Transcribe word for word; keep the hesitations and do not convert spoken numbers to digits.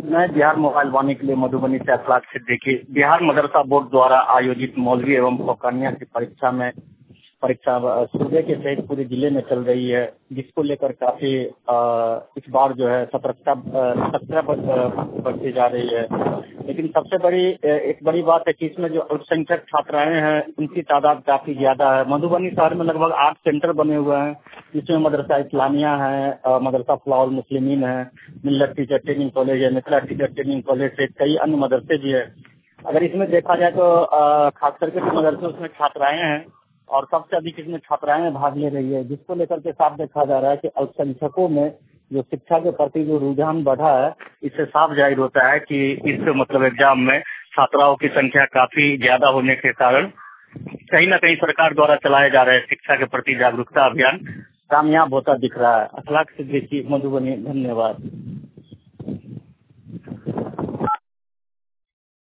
मैं बिहार मोबाइल वाणी के लिए मधुबनी से अखलाक सिद्दीकी। बिहार मदरसा बोर्ड द्वारा आयोजित मौलवी एवं फौकानिया की परीक्षा में परीक्षा सूबे के सहित पूरे जिले में चल रही है, जिसको लेकर काफी इस बार जो है सतर्कता सतर्कता बढ़ती जा रही है। लेकिन सबसे बड़ी एक बड़ी बात है कि इसमें जो अल्पसंख्यक छात्राएं हैं उनकी तादाद काफी ज्यादा है। मधुबनी शहर में लगभग आठ सेंटर बने हुए हैं, जिसमें मदरसा इस्लामिया है, मदरसा फलाउल मुस्लिमीन है, मिल्लत टीचर ट्रेनिंग कॉलेज है, मिथिला टीचर ट्रेनिंग कॉलेज से कई अन्य मदरसे भी है। अगर इसमें देखा जाए तो खास करके जो मदरसे उसमें छात्राएं हैं और सबसे अधिक इसमें छात्राएं भाग ले रही है, जिसको लेकर के साफ देखा जा रहा है कि अल्पसंख्यकों में जो शिक्षा के प्रति जो रुझान बढ़ा है, इससे साफ जाहिर होता है कि इस मतलब एग्जाम में छात्राओं की संख्या काफी ज्यादा होने के कारण कहीं न कहीं सरकार द्वारा चलाए जा रहे शिक्षा के प्रति जागरूकता अभियान कामयाब होता दिख रहा है। अखलाक सिद्दीकी, मधुबनी। धन्यवाद।